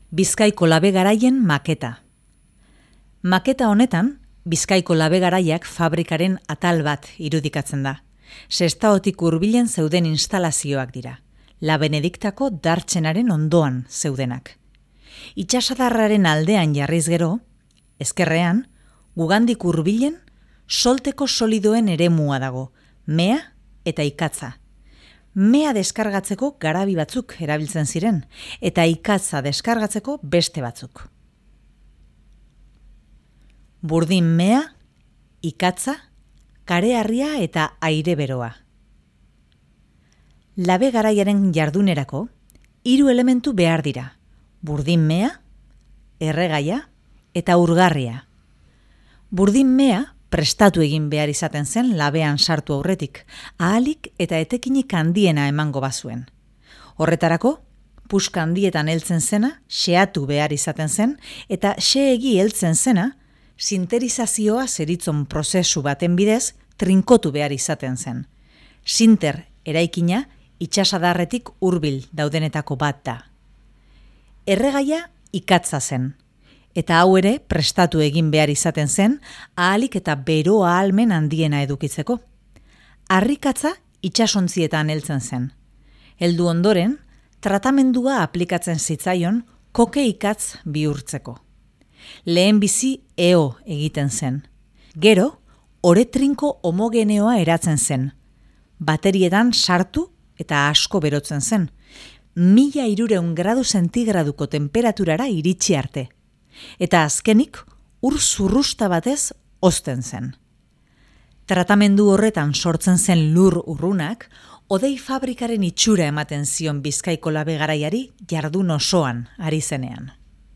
Bizkaiko labe garaien maketa. Maketa honetan, Bizkaiko labe garaiak fabrikaren atal bat irudikatzen da. Sestaotik hurbilen zeuden instalazioak dira. La Benediktako dartsenaren ondoan zeudenak. Itsasadarraren aldean jarriz gero, ezkerrean, gugandik hurbilen solteko solidoen eremua dago, mea eta ikatza. Mea deskargatzeko garabi batzuk erabiltzen ziren, eta ikatza deskargatzeko beste batzuk. Burdin mea, ikatza, kareharria eta aire beroa. Labe garaiaren jardunerako, 3 elementu behar dira. Burdin mea, erregaia eta urgarria. Burdin mea prestatu egin behar izaten zen labean sartu aurretik, ahalik eta etekinik handiena emango bazuen. Horretarako, puska handietan heltzen zena, xeatu behar izaten zen, eta xeegi heltzen zena, sinterizazioa zeritzon prozesu baten bidez, trinkotu behar izaten zen. Sinter eraikina itsasadarretik hurbil daudenetako bat da. Erregaia ikatza zen, eta hau ere prestatu egin behar izaten zen, ahalik eta bero ahalmen handiena edukitzeko. Harrikatza itsasontzietan heltzen zen. Heldu ondoren, tratamendua aplikatzen zitzaion koke ikatz bihurtzeko. Lehen bizi eo egiten zen. Gero, ore trinko homogeneoa eratzen zen. Baterietan sartu eta asko berotzen zen. 1300 gradu zentigraduko temperaturara iritsi arte. Eta azkenik, ur zurrusta batez hozten zen. Tratamendu horretan sortzen zen lur urrunak, hodei fabrikaren itxura ematen zion Bizkaiko labe garaiari jardun osoan ari zenean.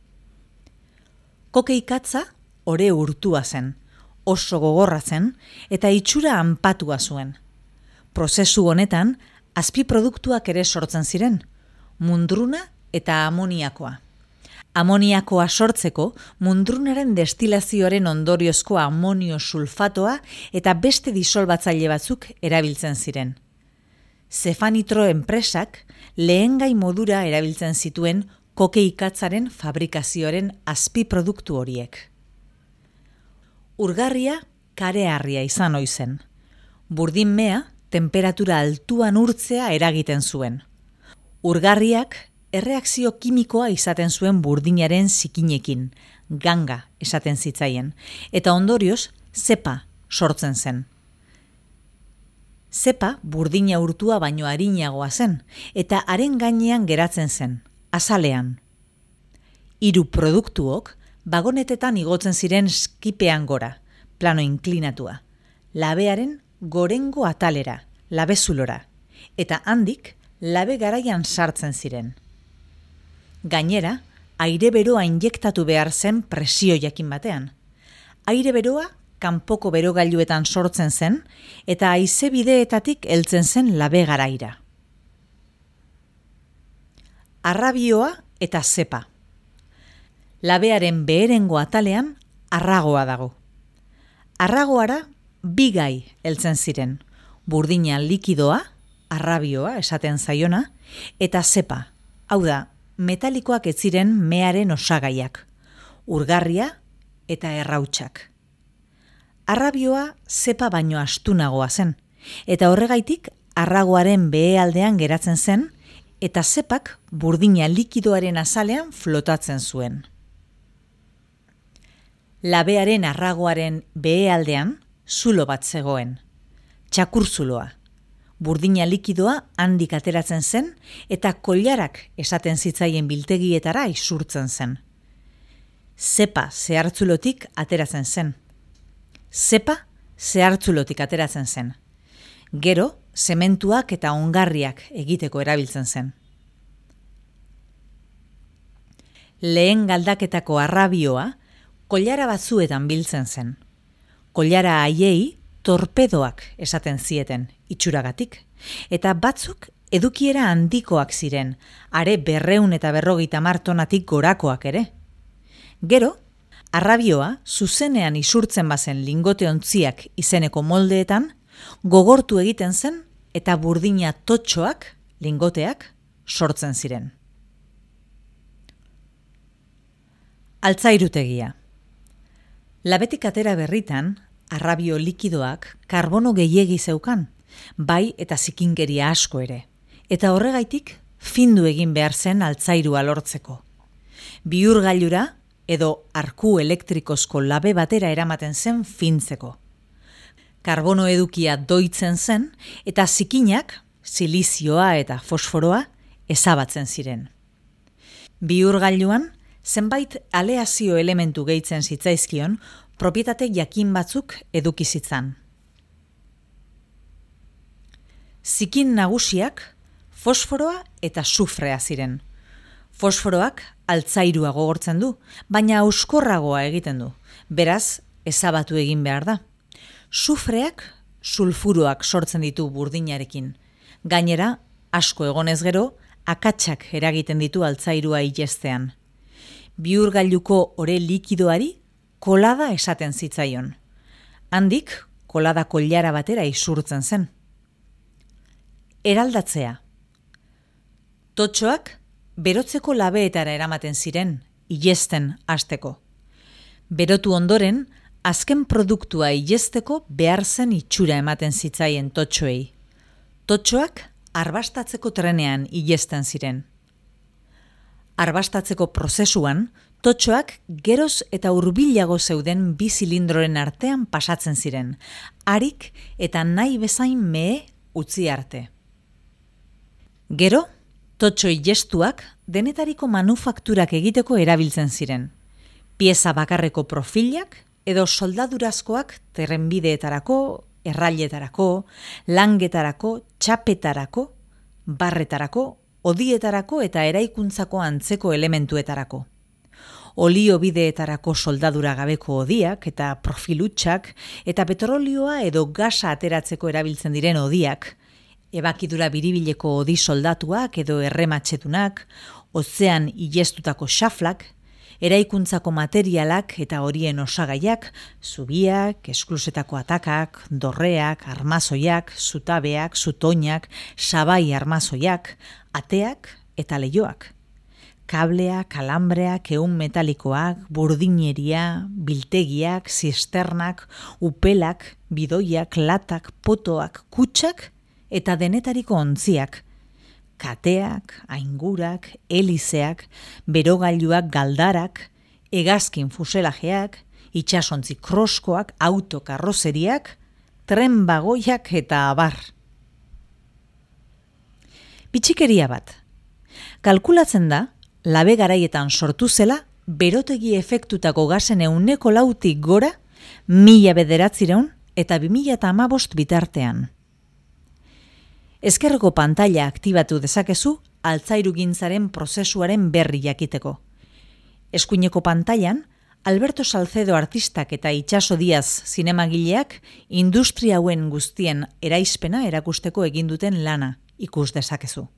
Koke ikatza ore urtua zen, oso gogorra zen eta itxura anpatua zuen. Prozesu honetan, azpiproduktuak ere sortzen ziren, mundruna eta amoniakoa. Amoniakoa sortzeko mundrunaren destilazioaren ondoriozko amonio sulfatoa eta beste disolbatzaile batzuk erabiltzen ziren. Zefanitro enpresak lehengai modura erabiltzen zituen koke ikatzaren fabrikazioaren azpiproduktu horiek. Urgarria kareharria izan ohi zen. Burdin mea temperatura altuan urtzea eragiten zuen. Urgarriak erreakzio kimikoa izaten zuen burdinaren zikinekin, ganga esaten zitzaien, eta ondorioz zepa sortzen zen. Zepa burdina urtua baino arinagoa zen, eta haren gainean geratzen zen, azalean. 3 produktuok bagonetetan igotzen ziren skipean gora, plano inklinatua, labearen gorengo atalera, labezulora, eta handik labe garaian sartzen ziren. Gainera, aire beroa injektatu behar zen presio jakin batean. Aire beroa kanpoko berogailuetan sortzen zen eta haize bideetatik heltzen zen labe garaira. Arrabioa eta zepa. Labearen beherengo atalean arragoa dago. Arragoara 2 gai heltzen ziren, burdina likidoa, arrabioa esaten zaiona, eta zepa, hau da, metalikoak ez ziren mearen osagaiak, urgarria eta errautsak. Arrabioa zepa baino astunagoa zen, eta horregaitik arragoaren behealdean geratzen zen, eta zepak burdina likidoaren azalean flotatzen zuen. Labearen arragoaren behealdean zulo bat zegoen, txakurzuloa. Burdina likidoa handik ateratzen zen eta koilarak esaten zitzaien biltegietara isurtzen zen. Zepa zehartzulotik ateratzen zen. Zepa zehartzulotik ateratzen zen. Gero, zementuak eta ongarriak egiteko erabiltzen zen. Lehen galdaketako arrabioa koilara batzuetan biltzen zen. Koilara haiei torpedoak esaten zieten itxuragatik, eta batzuk edukiera handikoak ziren, are 250 tonatik gorakoak ere. Gero, arrabioa zuzenean isurtzen bazen lingote ontziak izeneko moldeetan, gogortu egiten zen eta burdina totxoak, lingoteak, sortzen ziren. Altzairutegia. Labetik atera berritan, arrabio likidoak karbono gehiegi zeukan, bai eta zikinkeria asko ere, eta horregaitik findu egin behar zen altzairua lortzeko. Bihurgailura edo arku elektrikozko labe batera eramaten zen fintzeko. Karbono edukia doitzen zen eta zikinak, silizioa eta fosforoa, ezabatzen ziren. Bihurgailuan, zenbait aleazio elementu gehitzen zitzaizkion, propietate jakin batzuk eduki zitzan. Zikin nagusiak fosforoa eta sufrea ziren. Fosforoak altzairua gogortzen du, baina auskorragoa egiten du, beraz ezabatu egin behar da. Sufreak sulfuroak sortzen ditu burdinarekin. Gainera, asko egonez gero, akatsak eragiten ditu altzairua ilestean. Bihurgailuko ore likidoari kolada esaten zitzaion. Handik, kolada koilara batera isurtzen zen. Eraldatzea. Totxoak berotzeko labeetara eramaten ziren, ilesten hasteko. Berotu ondoren, azken produktua ilesteko behar zen itxura ematen zitzaien totxoei. Totxoak arbastatzeko trenean ilesten ziren. Arbastatzeko prozesuan, totxoak geroz eta hurbilago zeuden bi zilindroren artean pasatzen ziren, harik eta nahi bezain mehe utzi arte. Gero, totxo ilestuak denetariko manufakturak egiteko erabiltzen ziren. Pieza bakarreko profilak edo soldadurazkoak trenbideetarako, errailetarako, langetarako, txapetarako, barretarako, odietarako eta eraikuntzako antzeko elementuetarako. Oliobideetarako soldadura gabeko odiak eta profilutxak eta petrolioa edo gasa ateratzeko erabiltzen diren odiak, ebakidura biribileko odi soldatuak edo errematxetunak, ozean ilestutako xaflak, eraikuntzako materialak eta horien osagaiak, zubiak, esklusetako atakak, dorreak, armazoiak, zutabeak, zutoinak, sabai armazoiak, ateak eta leihoak. Kableak, alambreak, ehun metalikoak, burdineria, biltegiak, zisternak, upelak, bidoiak, latak, potoak, kutsak eta denetariko ontziak, kateak, aingurak, helizeak, berogailuak, galdarak, hegazkin fuselajeak, itsasontzi kroskoak, autokarrozeriak, tren bagoiak eta abar. Bitxikeria bat. Kalkulatzen da, labe garaietan sortu zela, berotegi efektutako gasen 4%tik gora, 1900 eta 2015 bitartean. Ezkerreko pantaila aktibatu dezakezu altzairugintzaren prozesuaren berri jakiteko. Eskuineko pantailan, Alberto Salcedo artistak eta Itxaso Diaz zinemagileak industria hauen guztien eraizpena erakusteko egin duten lana ikus dezakezu.